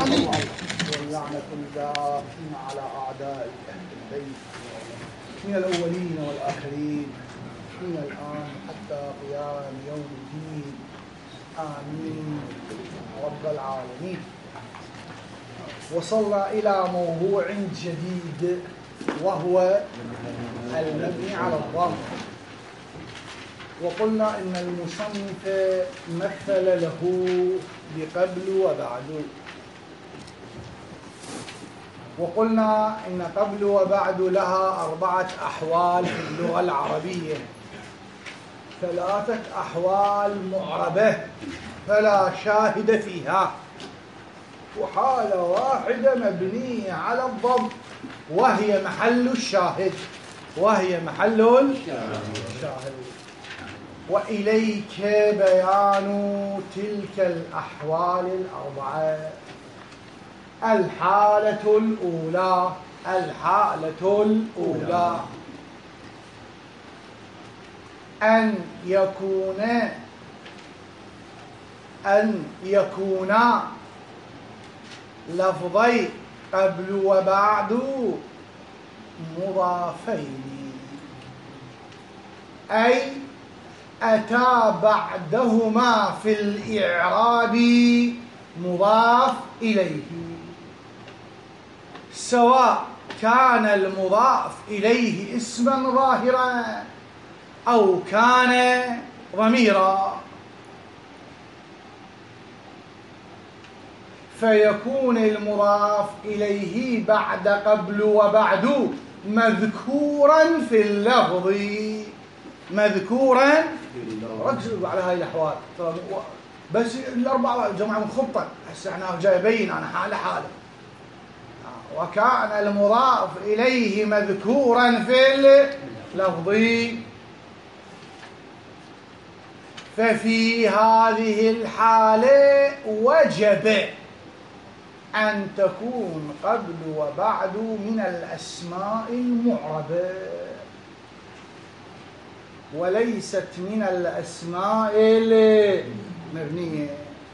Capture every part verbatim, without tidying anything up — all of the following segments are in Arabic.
واللعنة الدائمة على أعداء أهل البيت من الأولين والآخرين من الآن حتى قيام يوم الدين. آمين رب العالمين. وصلنا إلى موضوع جديد وهو المبني على الضم. وقلنا إن المصنف مثل له بقبل وبعد، وقلنا إن قبل وبعد لها أربعة أحوال في اللغة العربية، ثلاثة أحوال معربة فلا شاهد فيها، وحالة واحدة مبنية على الضم وهي محل الشاهد وهي محل الشاهد. وإليك بيان تلك الأحوال الأربعة. الحالة الأولى الحالة الأولى أن يكون أن يكون لفظي قبل وبعد مضافين، أي أتى بعدهما في الإعراب مضاف إليه، سواء كان المضاف إليه اسما ظاهرا أو كان ضميرا، فيكون المضاف إليه بعد قبل وبعد مذكورا في اللفظ مذكورا. ركزوا على هاي الأحوال بس الأربعة جماعة من خطة، هسه احنا جاي أبين أنا حالة حالة. وكان المضاف إليه مذكورا في اللفظ، ففي هذه الحالة وجب أن تكون قبل وبعد من الأسماء المعربة وليست من الأسماء المبنية.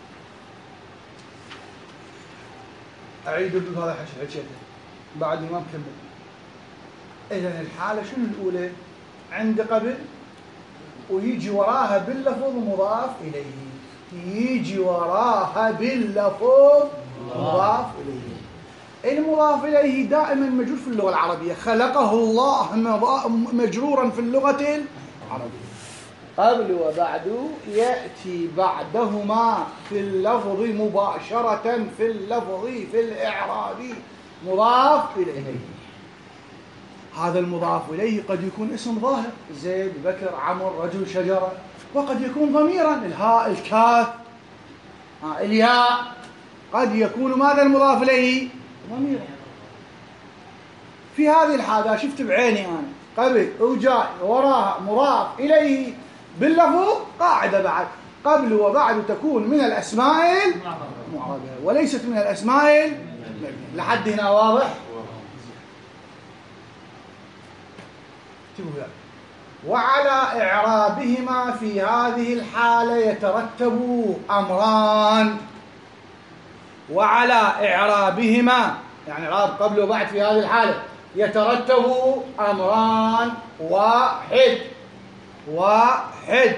أعيد هذا حكيته بعد ما مكمل. إذن الحالة شنو الأولى؟ عند قبل ويجي وراها باللفظ مضاف إليه، يجي وراها باللفظ مضاف إليه. المضاف إليه دائما مجرور في اللغة العربية، خلقه الله مجرورا في اللغة العربية. قبل وبعد يأتي بعدهما في اللفظ مباشرة في اللفظ في الإعراب مضاف إليه. هذا المضاف إليه قد يكون اسم ظاهر زيد بكر عمر رجل شجرة، وقد يكون ضميرا الهاء الكاف الياء، قد يكون ماذا المضاف إليه ضميرا. في هذه الحالة شفت بعيني أنا قبل وجاء وراها مضاف إليه باللفظ قاعدة بعد قبل وبعد تكون من الأسماء المعربة وليست من الأسماء المبنية. لحد هنا واضح؟ وعلى إعرابهما في هذه الحالة يترتب أمران. وعلى إعرابهما يعني إعراب قبل وبعد في هذه الحالة يترتب أمران. واحد واحد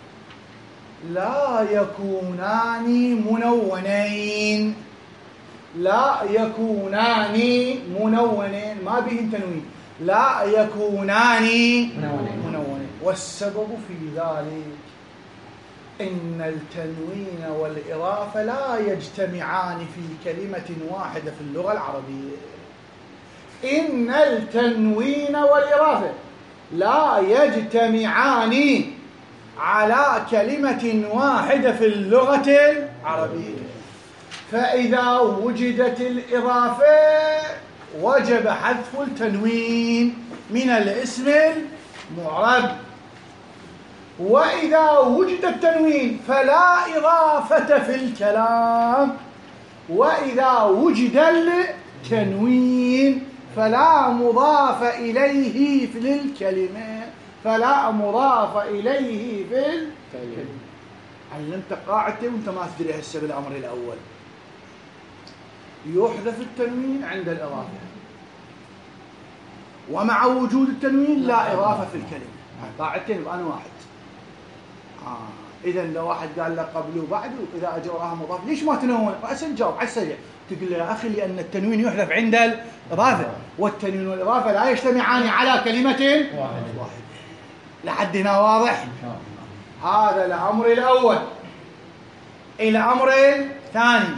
لا يكونان منونين لا يكونان منونين ما بهم تنوين، لا يكونان منونين. والسبب في ذلك إن التنوين والإضافة لا يجتمعان في كلمة واحدة في اللغة العربية. إن التنوين والإضافة لا يجتمعان على كلمة واحدة في اللغة العربية، فإذا وجدت الإضافة وجب حذف التنوين من الاسم المعرب، وإذا وجد التنوين فلا إضافة في الكلام، وإذا وجد التنوين فلا مضاف إليه في الكلمة فلا مضاف إليه في الكلمة. علمت قاعدة وانت ما تدري هسه بالأمر الأول. يحذف التنوين عند الإضافة، ومع وجود التنوين لا إضافة في الكلمة. قاعدتين بأنا واحد. آه. إذا لو واحد قال لك قبل وبعد وإذا أجى وراها مضاف ليش ما تنون؟ رأسا جاوب على السريع، تقول له يا أخي لأن التنوين يحذف عند الإضافة، والتنوين والإضافة لا يجتمعان على كلمة واحدة. لحد هنا واضح؟ هذا الأمر الأول. الأمر الثاني،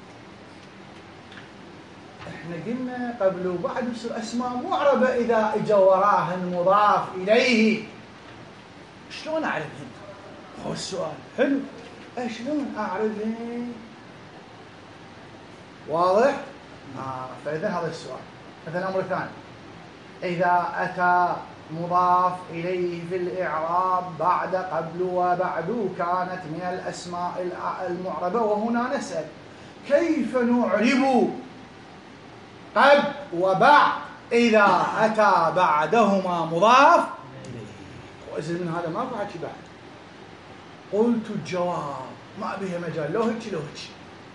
احنا قلنا قبل وبعد يصير أسماء معربة إذا اجى وراها المضاف إليه. شلون أعرفهم؟ هو السؤال حلو، شلون أعرفهم؟ واضح؟ آه. فإذا هذا السؤال. مثلا الأمر الثاني، إذا أتى مضاف إليه في الإعراب بعد قبل وبعد كانت من الأسماء المعربة، وهنا نسأل كيف نعرب قبل وبعد إذا أتى بعدهما مضاف إليه؟ وإذا من هذا ما بعد بعد قلت الجواب ما بها مجال، لو هيك لو هيك.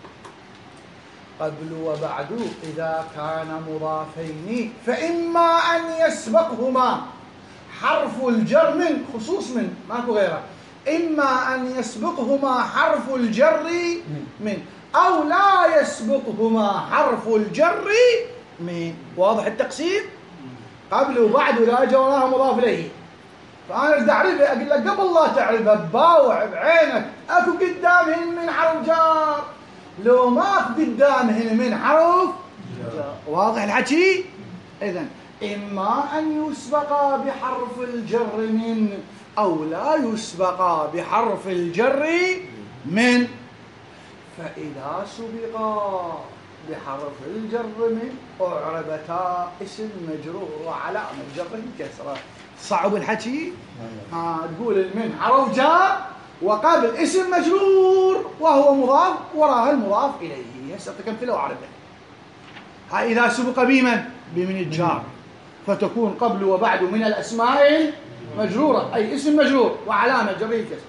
قبل وبعد إذا كان مضافين فإما أن يسبقهما حرف الجر من، خصوص من ماكو غيره، إما أن يسبقهما حرف الجر من أو لا يسبقهما حرف الجر من. واضح التقسيم؟ قبل وبعد ولا جاء وراها مضاف إليه. فأنا أريد أعرفه، أقول لك قبل لا تعرفه بباوع بعينك أكو قدامهن من حرف جار، لو ما قدامهن من حرف جار. واضح الحكي؟ إذن إما أن يسبقا بحرف الجر من أو لا يسبقا بحرف الجر من. فإذا سبقا بحرف الجر من أعربتا اسم مجرور وعلامة جره كسرة. صعب الحكي؟ آه تقول من حرف جار وقبل اسم مجرور وهو مضاف وراها المضاف إليه. هسه تكمثله وأعربه. هاي إذا سبق بمن؟ بمن الجار، فتكون قبل وبعد من الأسماء المجرورة، أي اسم مجرور وعلامة جره كسرة.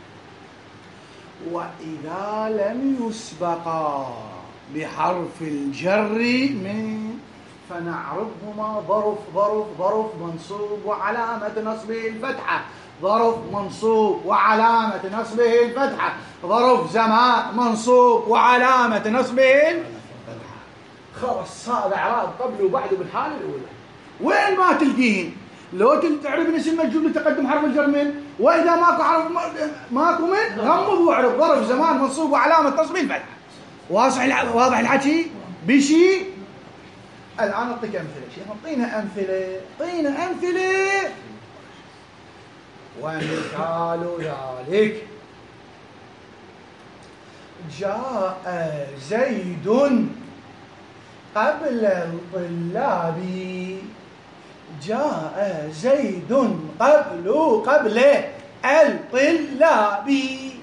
وإذا لم يسبقا بحرف الجر من فنعربهما ظرف ظرف ظرف منصوب وعلامة نصبه الفتحة، ظرف منصوب وعلامة نصبه الفتحة، ظرف زمان منصوب وعلامة نصبه الفتحة. خلص هذا إعراب قبل وبعد بالحالة الأولى. وين ما تلقيهن لو تعرف اسم مجرور لتقدم حرف الجر من، وإذا ماكو حرف ماكو من غمض واعرب ظرف زمان منصوب وعلامة نصبه الفتحة. واضح واضح الحكي؟ بشي الآن أعطيك أمثلة. شيخ أعطينا أمثلة، أعطينا أمثلة. ومثال ذلك جاء زيد قبل الطلاب. جاء زيد قبل قبل الطلاب.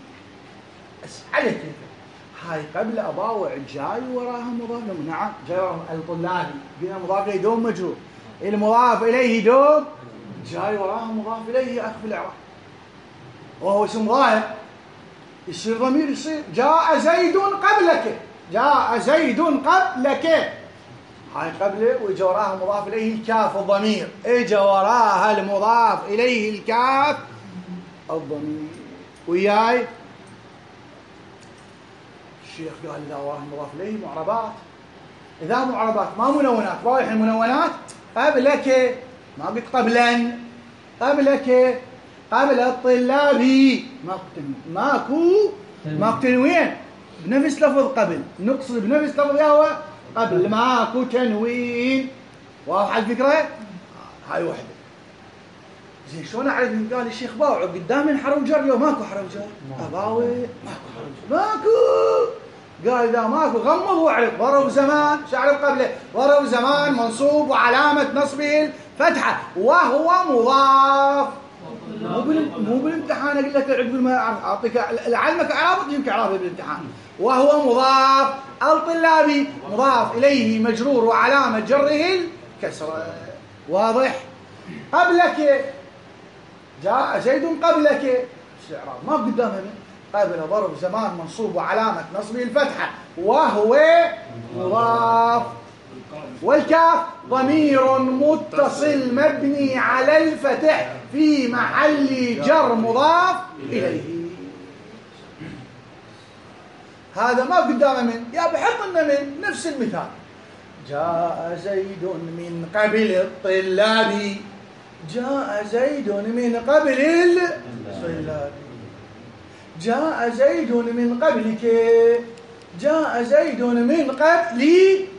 أسألك هاي قبل أباوع جاي وراها مضاف. نعم جاي وراها الطلابي، قلنا مضاف إليه دوم مجرور، المضاف إليه دوم جاي وراها مضاف إليه أخف الإعراب وهو اسم ظاهر، يصير ضمير، يصير جاء زيد قبلك. جاء زيد قبلك، هاي قبله وإجا وراها مضاف إليه الكاف الضمير، إجا وراها المضاف إليه الكاف الضمير. وياي الشيخ قال إذا وراها مضاف إليه معربات، إذا معربات ما منونات، رايح المنونات قبلك، ما قلت قبلا، قبلك قبل الطلابي ماكو تنوين، ماكو ماكو تنوين بنفس لفظ قبل، نقصد بنفس لفظ ياهو قبل ماكو تنوين. واضحة الفكرة؟ هاي وحدة. زين شلون أعرف؟ قال الشيخ باوع قدام حرف جر لو ماكو حرف جر أباوع ماكو حرف جر ماكو. قال إذا ماكو غمض واعرف ظرف زمان. شو أعرف قبله؟ ظرف زمان منصوب وعلامة نصبه الفتحة وهو مضاف. مو مو بالامتحان اقول لك عقب ما اعطيك علمك اعراب يمكن اعرابه بالامتحان. وهو مضاف. الطلابي مضاف اليه مجرور وعلامه جره الكسره. واضح؟ قبلك جاء زيد قبلك الاعراب ما قدامها قبل ظرف زمان منصوب وعلامة نصبه الفتحة وهو مضاف، والكاف ضمير متصل مبني على الفتح في محل جر مضاف إليه. هذا ما قدامه من، يا بحط لنا من نفس المثال. جاء زيد من قبل الطلاب، جاء زيد من قبل الطلاب، جاء زيد من قبلك، جاء زيد من قبلك.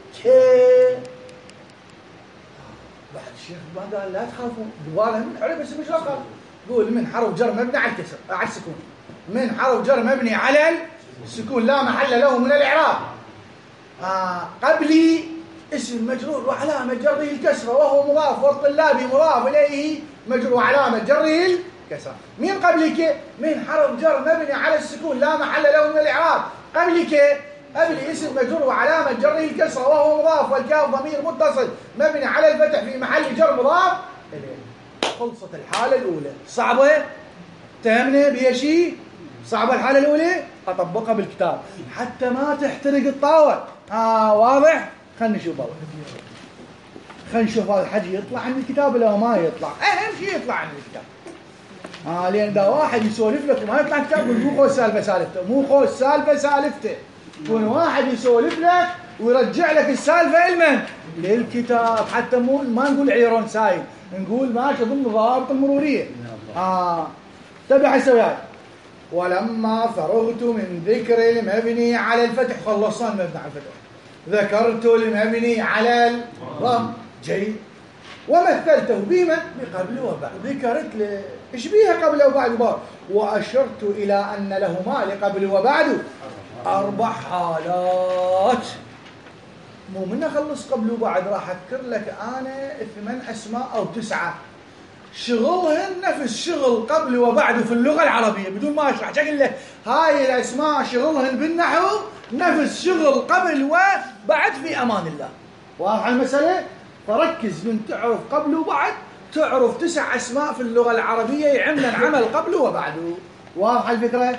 بعد الشيخ ما قال لا تخافون، قالها من حرف بس مش رقم، قول من حرف جر مبني على الكسر على السكون، من حرف جر مبني على السكون لا محل له من الإعراب. آه قبلي اسم مجرور وعلامة جره الكسرة وهو مضاف، والطلاب مضاف إليه مجرور وعلامة جره الكسرة. من قبلك من حرف جر مبني على السكون لا محل له من الإعراب. قبلك قبلي اسم مجرور وعلامة جره الكسرة وهو مضاف، والكاف ضمير متصل مبني على الفتح في محل جر مضاف إليه. خلصت الحالة الأولى. صعبة؟ تهمنا بها شيء؟ صعبة الحالة الأولى؟ أطبقها بالكتاب حتى ما تحترق الطاولة. آه واضح؟ خلنا نشوف أول. خلنا نشوف هذا الحكي يطلع عن الكتاب ولا ما يطلع. أهم شيء يطلع عن الكتاب. آه لأن إذا واحد يسولف لك وما يطلع الكتاب مو خوش سالفة سالفته، مو خوش سالفة سالفته. يكون واحد يسولف لك ويرجع لك السالفة لمن؟ للكتاب، حتى مو ما نقول عيرون سايل، نقول ماشي ضمن الضوابط المرورية. آه تبع يسوي هذا. ولما فرغت من ذكر المبني على الفتح، خلصنا المبني على الفتح، ذكرت المبني على الضم. جيد. ومثلته بما بقبل وبعد، ذكرت له ايش بيها قبل وبعد وبعد، واشرت الى ان لهما لقبل وبعد اربع حالات. مو من اخلص قبل وبعد راح اذكر لك انا ثمان اسماء او تسعه شغلهن نفس شغل قبل وبعد في اللغه العربيه بدون ما اشرح. شكل لك هاي الاسماء شغلهن بالنحو نفس شغل قبل وبعد في امان الله. واضح المساله؟ فركز من تعرف قبل وبعد تعرف تسع اسماء في اللغه العربيه يعملن عمل قبل وبعد. واضح الفكره؟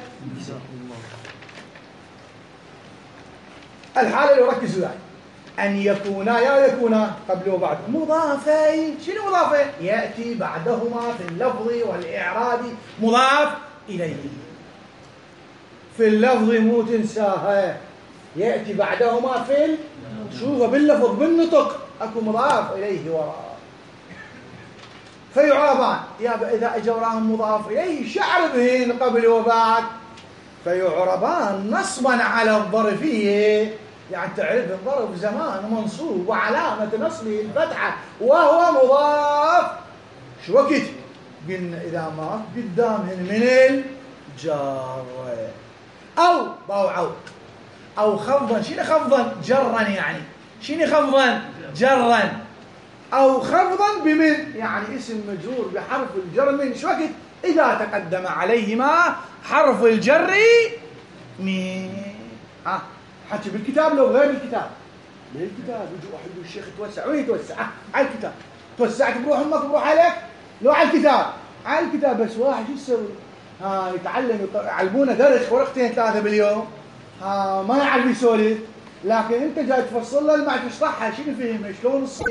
الحاله اللي ركزوا يعني أن يكونا يا يكونا قبل وبعد مضافين. شنو مضافين؟ يأتي بعدهما في اللفظ والإعراب مضاف إليه. في اللفظ مو تنساها، يأتي بعدهما في شوفوا باللفظ بالنطق أكو مضاف إليه وراء. فيعربان يا إذا أجا وراهم مضاف إليه شعر بهن قبل وبعد، فيعربان نصبا على الظرفية، يعني تعرف الظرف زمان منصوب وعلامة نصبه الفتحة وهو مضاف. شو وقت؟ قلنا إذا ما قدامهن من الجار أو باوعوا أو خفضا. شنو خفضا؟ جرا. يعني شنو خفضا؟ جرا. أو خفضا بمن، يعني اسم مجرور بحرف الجر من. شو وقت؟ إذا تقدم عليهما حرف الجر من. ها حكي بالكتاب لو غير الكتاب؟ بالكتاب. يجي واحد يقول الشيخ توسع، وين يتوسع؟ على الكتاب. توسعت بروح امك بروح عليك؟ لو على الكتاب، على الكتاب. بس واحد شو يسوي؟ ها يتعلم يعلمونه درس ورقتين ثلاثه باليوم، ها ما يعرف يسولف، لكن انت جاي تفصل له ما تشرحها شنو فهمه شلون الص...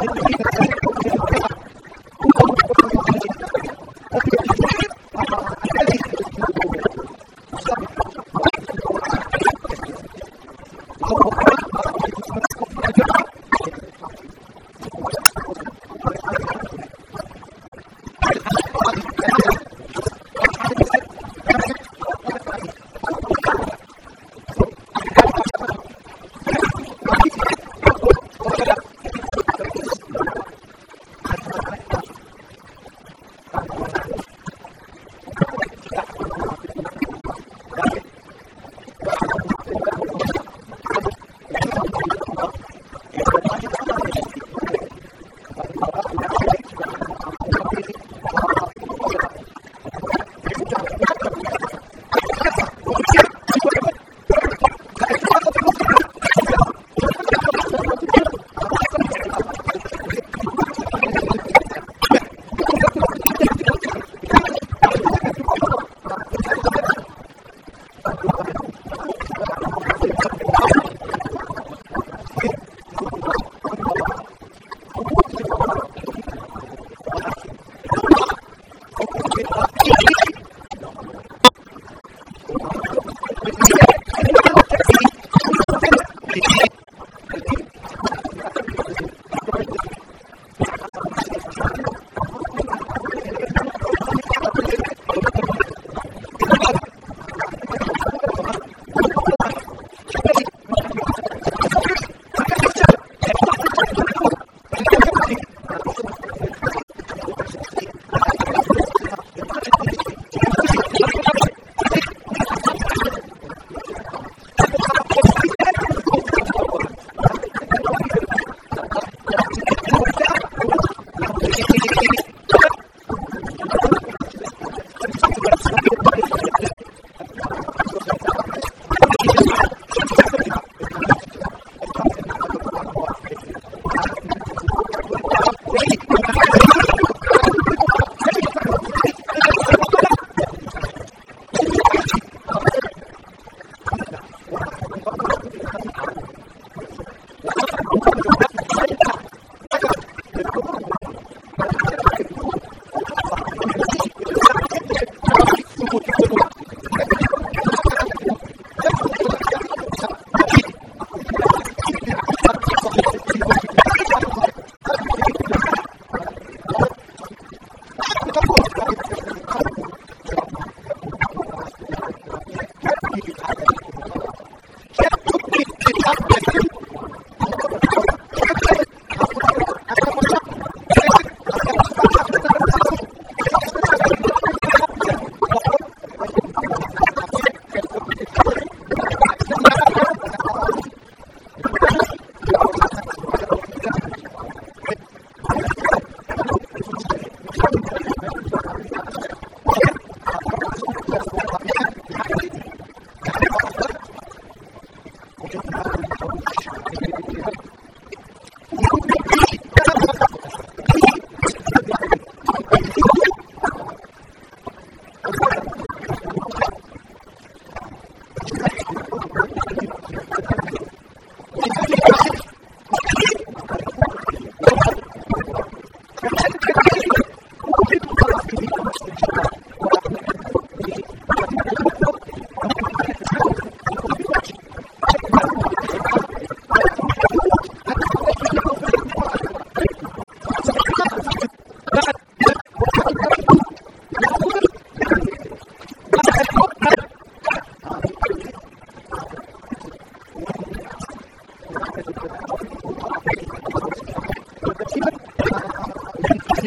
Thank you.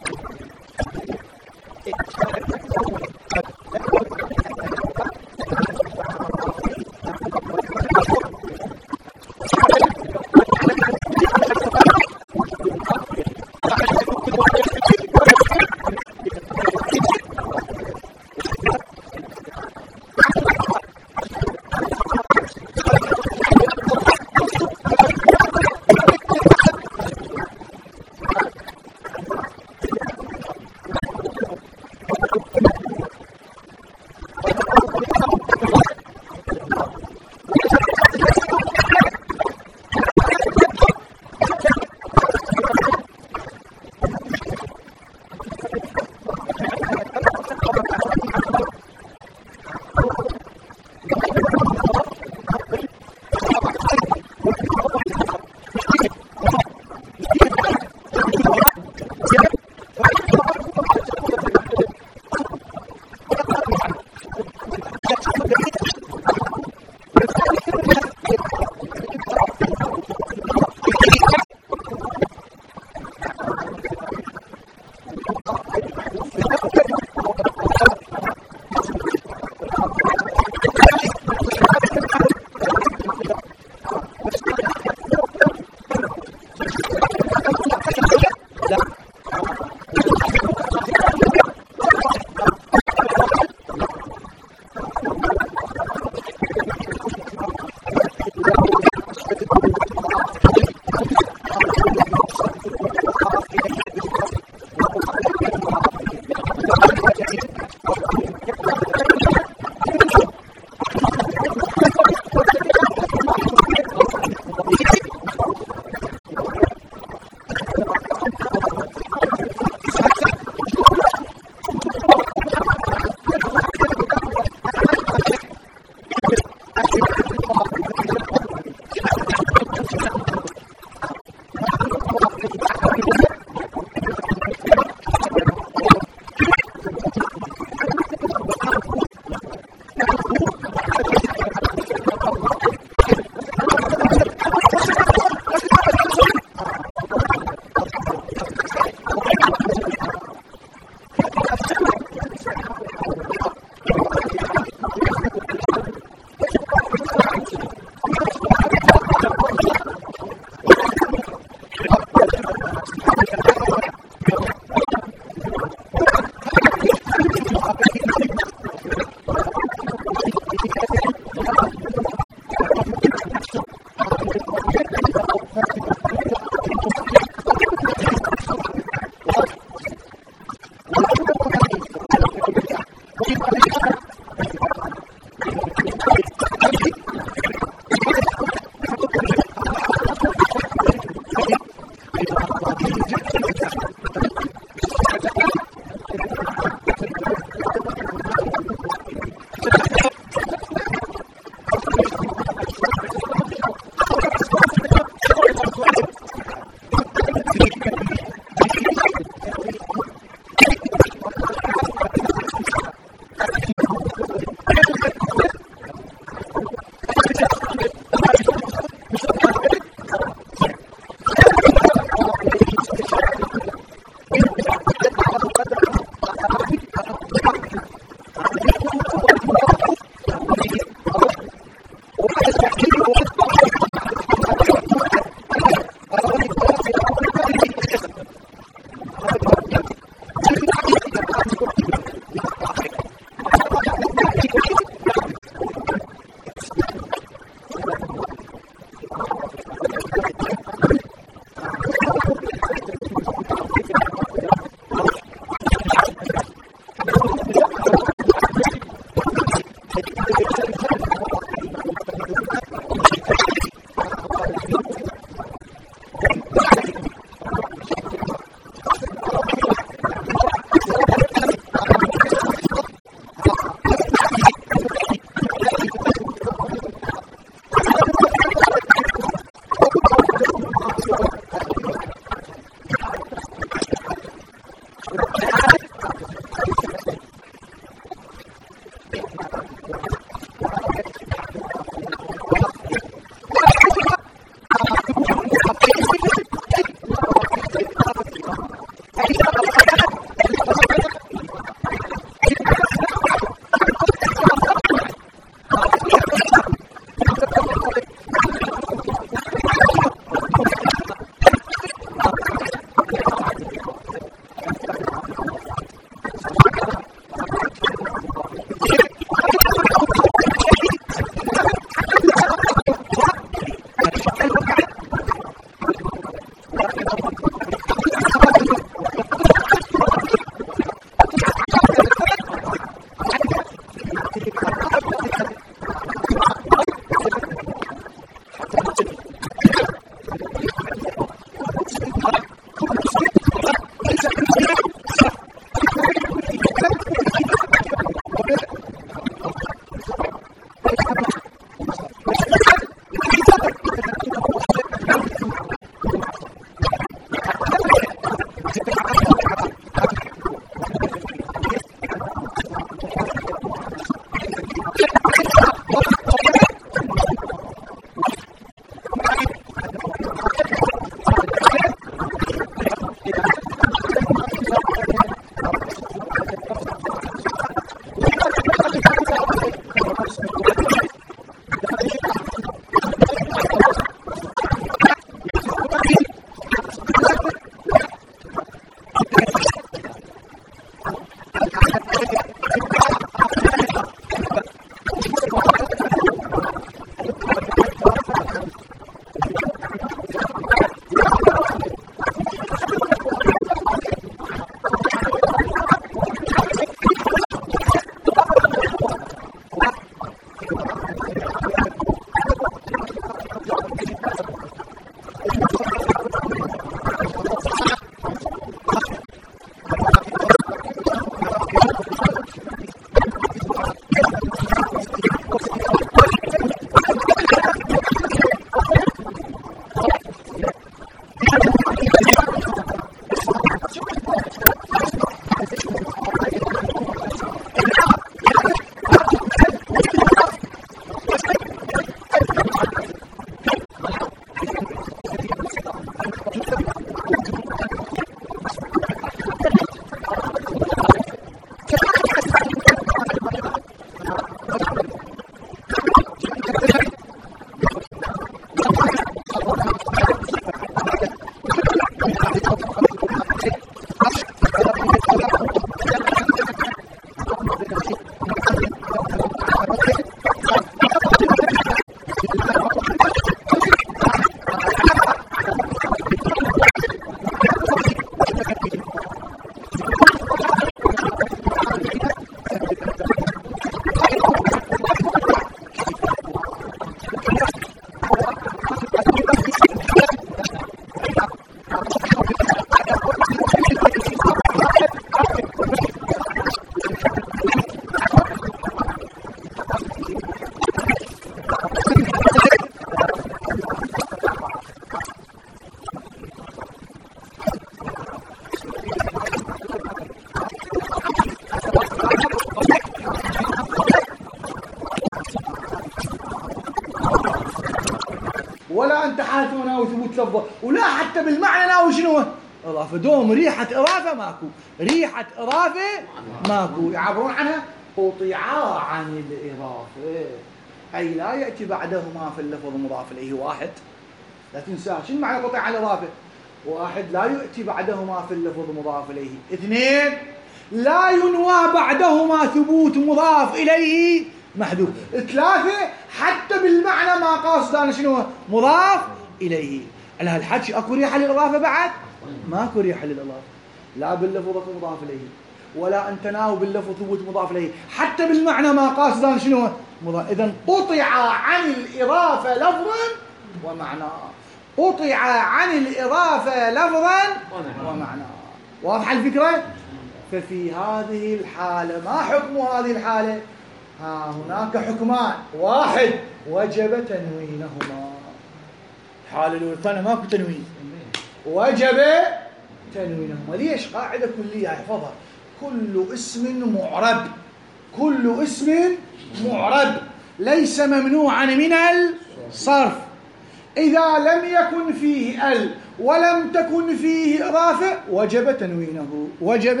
ولا أنت حالة ناوي ثبوت لفظة، ولا حتى بالمعنى ناوي شنو؟ إضافة. دوم ريحة إضافة ماكو، ريحة إضافة ماكو. يعبرون عنها قطعا عن الإضافة، أي لا يأتي بعدهما في اللفظ مضاف إليه. واحد، لا تنساه شنو معنى قطع عن الإضافة؟ واحد، لا يأتي بعدهما في اللفظ مضاف إليه. اثنين، لا ينوى بعدهما ثبوت مضاف إليه محذوف. ثلاثة، حتى بالمعنى ما قاصد أنا شنو مضاف إليه. على هالحكي أكو ريحة للإضافة بعد؟ ماكو ريحة للإضافة، لا باللفظ مضاف إليه ولا أن تناو باللفظ ثبوت مضاف إليه، حتى بالمعنى ما قاصد أنا شنو مضاف. إذن قطع عن الإضافة لفظا ومعنى، قطع عن الإضافة لفظا ومعنى. واضحة الفكرة؟ ففي هذه الحالة ما حكم هذه الحالة؟ ها هناك حكمان. واحد، وجب تنوينهما. الحالة الأولى الثانية ماكو تنوين، وجب تنوينهما. ليش؟ قاعدة كلية احفظها، كل اسم معرب، كل اسم معرب ليس ممنوعا من الصرف إذا لم يكن فيه ال ولم تكن فيه إضافة وجب تنوينه. وجب،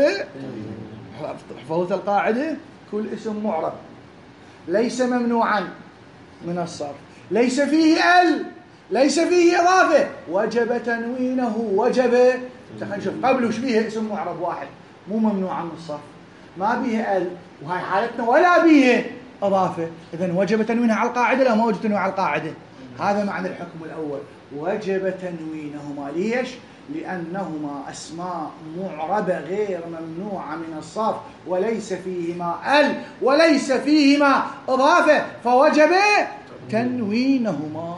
حفظت القاعدة، كل اسم معرب ليس ممنوعا من الصرف، ليس فيه ال، ليس فيه إضافة، وجب تنوينه. وجب، خلينا نشوف قبله وش بيه اسم معرب واحد مو ممنوع من الصرف، ما بيه ال، وهاي حالتنا ولا بيه إضافة، إذن وجب تنوينها على القاعدة. لا ما وجب تنوينها على القاعدة. هذا معنى الحكم الأول، وجب تنوينهما. ليش؟ لأنهما أسماء معربة غير ممنوعة من الصرف، وليس فيهما ال وليس فيهما إضافة، فوجب تنوينهما.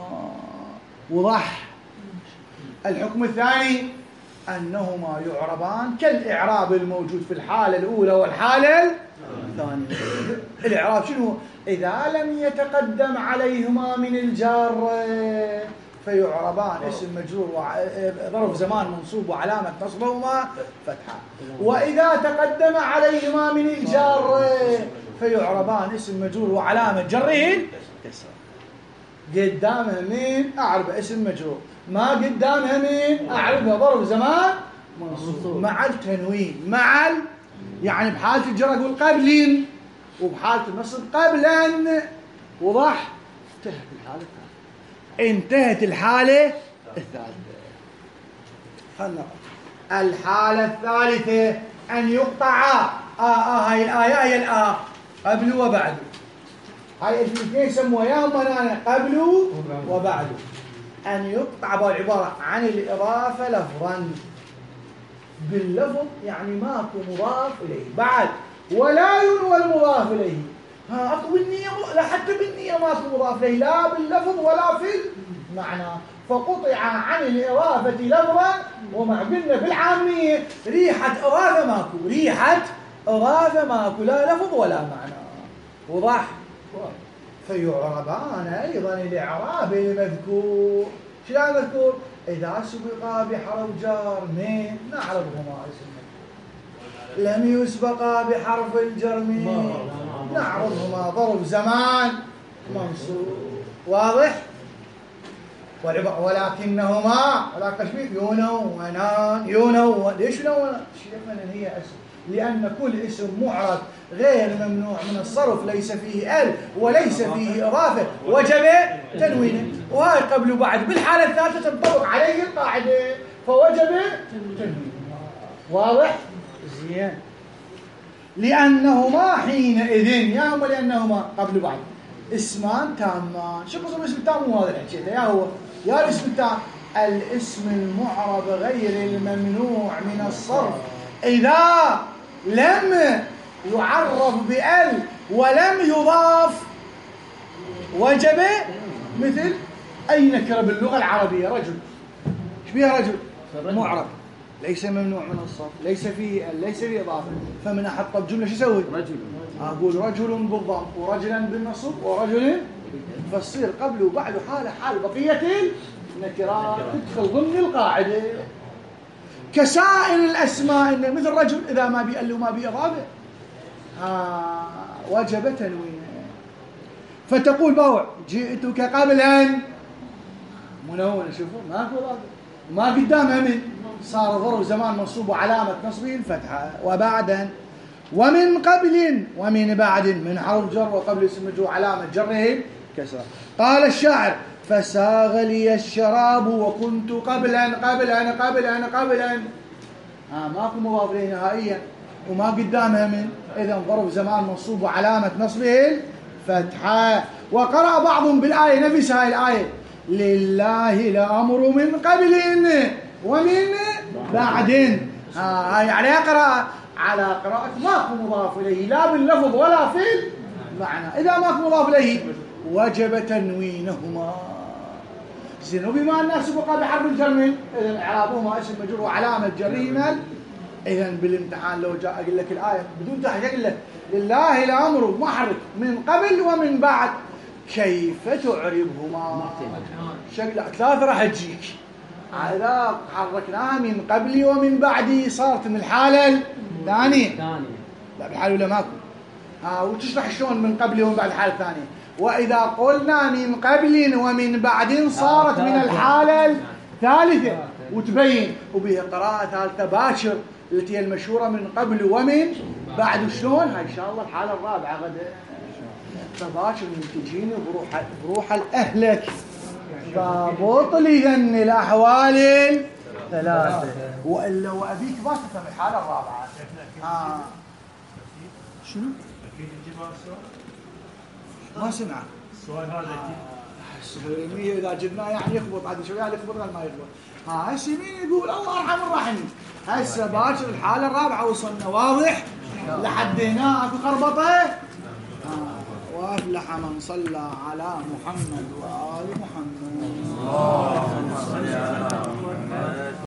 وضح. الحكم الثاني أنهما يعربان كالإعراب الموجود في الحالة الأولى والحالة الثانية. الإعراب شنو؟ إذا لم يتقدم عليهما من الجار فيعربان اسم مجرور ظرف زمان منصوب وعلامة نصبهما فتحة، وإذا تقدم عليهما من الجار فيعربان اسم مجرور وعلامة جره كسرة. قدامها مين؟ أعرب اسم مجرور، ما قدامها مين؟ أعربها ظرف زمان منصوب مع التنوين، مع ال... يعني بحالة الجر أقول قبل، وبحالة النصب قبلا. وضح؟ انتهت الحالة الثالثة، انتهت الحالة الثالثة. خلنا الحالة الثالثة أن يقطع آه آه هاي الآية هي الآ قبل وبعد. هاي الاثنين يسموها يا منانا قبل وبعد. أن يقطع بالعبارة عن الإضافة لفظا، باللفظ يعني ماكو مضاف إليه بعد، ولا ينوى المضاف إليه. ها أكو بالنية، لا حتى بالنية ماكو مضاف إليه، لا باللفظ ولا في المعنى، فقطع عن الإضافة لفظا ومع. قلنا بالعامية ريحة إضافة ماكو، ريحة إضافة ماكو، لا لفظ ولا معنى. وضح؟ فيعربان أيضا الإعراب المذكور. شو المذكور؟ إذا سبقا بحرف جار مين نعرضهما اسم، لم يسبقا بحرف الجر مين نعرضهما ظرف زمان منصوب. واضح؟ ولكنهما ولا تشبيه يونو ونان يونو. ليش يونو ونان؟ شيخنا هي اسم، لأن كل اسم معرب غير ممنوع من الصرف ليس فيه ال وليس فيه إضافة وجب تنوينه. وهاي قبل وبعد بالحالة الثالثة تنطبق عليه القاعدة، فوجب تنوينه. واضح؟ زين. لأنهما حينئذ، يا هم لأنهما قبل وبعد اسمان تامان. شو قصد الاسم التام؟ هذا الحكي يا هو يا الاسم التام الاسم المعرب غير الممنوع من الصرف إذا لم يعرف بال ولم يضاف وجب. مثل أي نكرة باللغة العربية؟ رجل. ايش بيها رجل؟ معرب ليس ممنوع من الصرف، ليس فيه ال، ليس فيه إضافة، فمن أحط بجملة شو يسوي؟ رجل. أقول رجل بالضم ورجلا بالنصب ورجل، فتصير قبل وبعد حالة حال بقية النكرات تدخل ضمن القاعدة كسائر الأسماء. إن مثل رجل إذا ما بي ال وما بي إضافة آه وجب تنوينه. فتقول بوع جئتك قبلا، منونة. شوفوا ماكو ما قدامها من صار ظرف زمان منصوب وعلامة نصبه الفتحة. وبعدا ومن قبل ومن بعد من حرف جر وقبل اسم مجرور علامة جره كسرة. قال الشاعر فساغ لي الشراب وكنت قبلا قبلا قبلا قبلا. آه ماكو مضاف إليه نهائيا وما قدامها من، إذا ظرف زمان منصوب وعلامة نصبه الفتحة. وقرأ بعضهم بالآية نفس هاي الآية لله الأمر من قبل ومن بعد. هاي على قراءة على قراءة ماكو مضاف إليه لا باللفظ ولا في المعنى. إذا ماكو مضاف إليه وجب تنوينهما. زين وبما أنه سبق بحرف الجر إذا إعرابهما اسم مجرور وعلامة جريمة. إذا بالامتحان لو جاء أقول لك الآية بدون تحريك أقول لك لله الأمر محرك من قبل ومن بعد كيف تعربهما؟ شكل ثلاثة راح تجيك. إذا حركناها من قبل ومن بعدي صارت من الحالة الثانية. لا بالحالة ولا ماكو. ها وتشرح شلون من قبل ومن بعد الحالة الثانية. وإذا قلنا من قبل ومن بعد صارت من الحالة الثالثة وتبين. وبها قراءة ثالثة باشر التي هي المشهورة من قبل ومن بعد. شلون؟ هاي إن شاء الله الحالة الرابعة غدا. فباشر من تجيني بروح بروح الأهلك فبطل إذن الأحوال الثلاثة. وإلا وأبيك ما تفهم الحالة الرابعة. آه. شنو؟ ما سمع السؤال هذا السهيمية إذا جبناه يعني يخبط عاد شوية يخبط ولا ما يخبط. ها هسه مين يقول الله أرحم الراحمين. هسه باكر الحالة الرابعة وصلنا واضح لحد هنا اكو خربطة. آه. وافلح من صلى على محمد وآل محمد.